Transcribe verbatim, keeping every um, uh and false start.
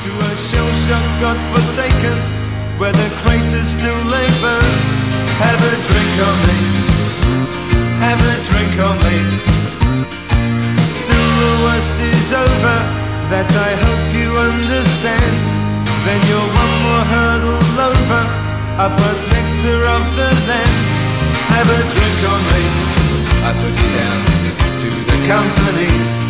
to a shell-shock God-forsaken, where the craters still lay burn. Have a drink on me, have a drink on me. Still the worst is over, that I hope you understand. Then you're one more hurdle over, a protector of the land. Have a drink on me, I put you down to the company.